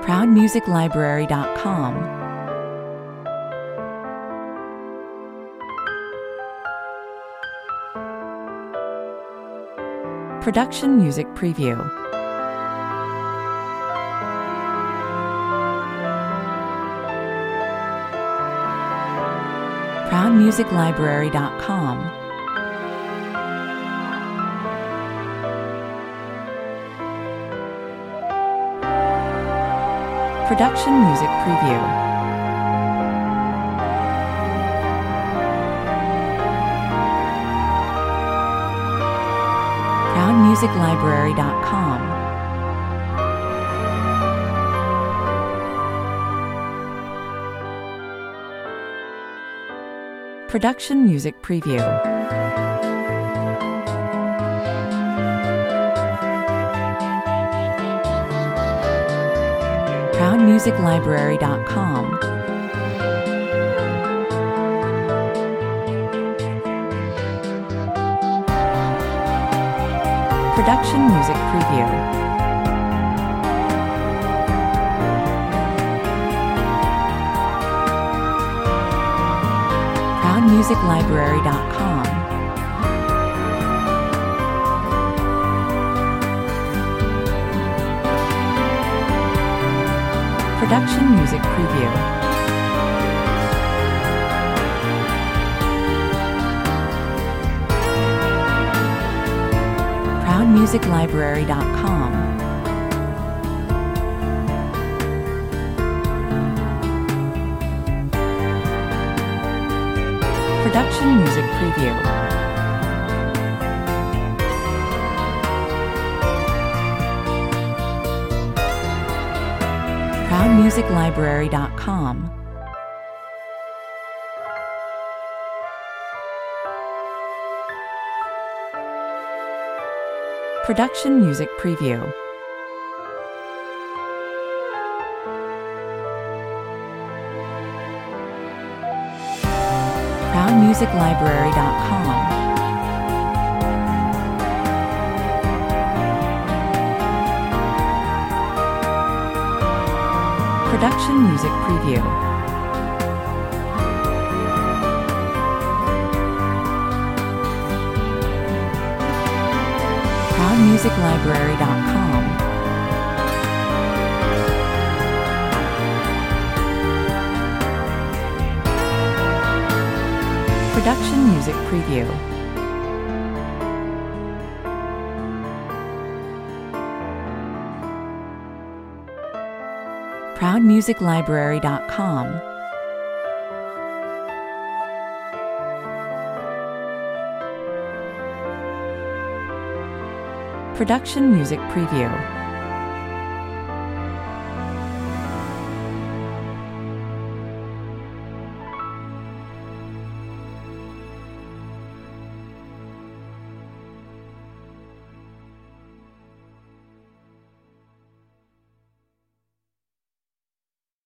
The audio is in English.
ProudMusicLibrary.com. Production Music Preview. ProudMusicLibrary.com. Production Music Preview. ProudMusicLibrary.com. Production Music Preview. ProudMusicLibrary.com. Production Music Preview. ProudMusicLibrary.com. Production Music Preview. ProudMusicLibrary.com. Production Music Preview. ProudMusicLibrary.com. Production Music Preview. ProudMusicLibrary.com. Production Music Preview. ProudMusicLibrary.com. Production Music Preview. ProudMusicLibrary.com. Production Music Preview.